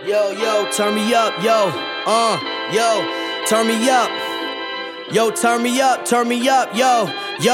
Yo, turn me up, yo, turn me up. Yo, turn me up, yo.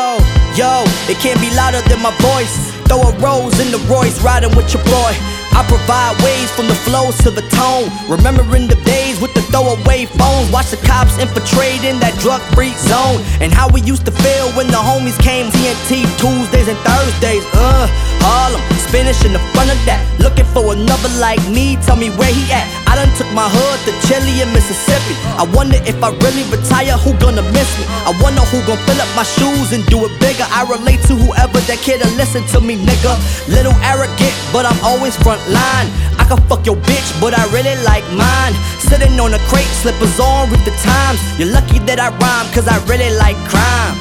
It can't be louder than my voice. Throw a rose in the Royce, riding with your boy. I provide waves from the flows to the tone. Remembering the days with the throwaway phones. Watch the cops infiltrate in that drug-free zone. And how we used to feel when the homies came. TNT Tuesdays and Thursdays. Harlem, Spanish in the front of that. Looking for another like me, tell me where he at. I done took my hood to Chile and Mississippi. I wonder if I really retire, who gonna miss me? I wonder who gon' fill up my shoes and do it bigger. I relate to whoever that care to listen to me, nigga. Little arrogant, but I'm always front line. I can fuck your bitch, but I really like mine. Sitting on a crate, slippers on with the times. You're lucky that I rhyme, cause I really like crime.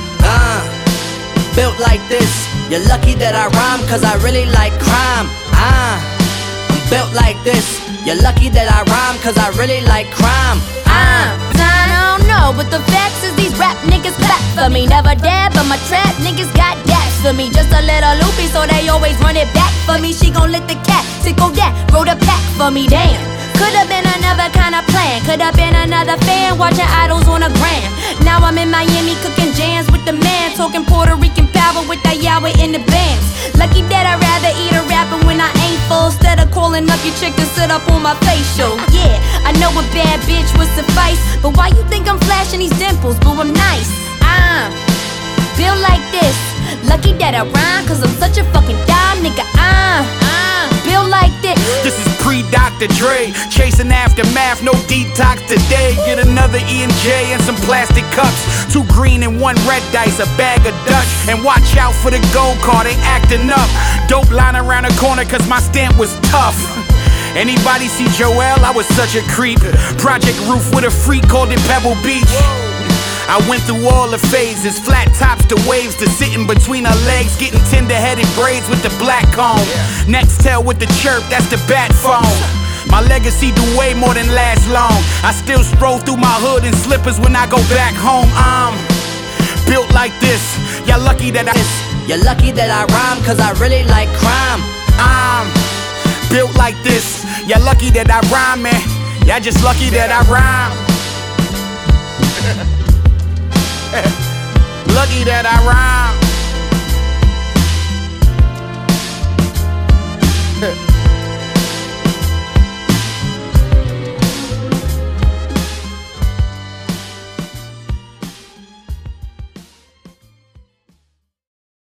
Built like this. You're lucky that I rhyme, cause I really like crime. I'm built like this. You're lucky that I rhyme, cause I really like crime. I don't know, but the facts is these rap niggas clap for me. Never dead, but my trap niggas got daps for me. Just a little loopy, so they always run it back for me. She gon' lick the cat, tickle that, wrote a pack for me, damn. Could've been another kind of plan. Could've been another fan watching idols on a gram. Now I'm in Miami cooking jams with the man. Talking Puerto Rican power with that Yahweh in the bands. Lucky that I'd rather eat a rapper when I ain't full. Instead of calling up your chick to sit up on my facial. Yeah, I know a bad bitch would suffice. But why you think I'm flashing these dimples? Boo, I'm nice. I'm built like this. Lucky that I rhyme, cause I'm such a fucking dime, nigga. I'm built like this. This is pre-Dr. Dre, chasing aftermath, no detox today. Get another E&J and some plastic cups. 2 green and 1 red dice, a bag of Dutch. And watch out for the gold car, they acting up. Dope line around the corner cause my stamp was tough. Anybody see Joel? I was such a creep. Project Roof with a freak called it Pebble Beach. I went through all the phases, flat tops to waves to sitting between her legs, getting tender-headed braids with the black comb. Next tail with the chirp, that's the bat phone. My legacy do way more than last long. I still stroll through my hood in slippers when I go back home. I'm built like this. Y'all lucky that You're lucky that I rhyme, cause I really like crime. I'm built like this. Y'all lucky that I rhyme, man. Y'all just lucky that I rhyme. Lucky that I rhyme.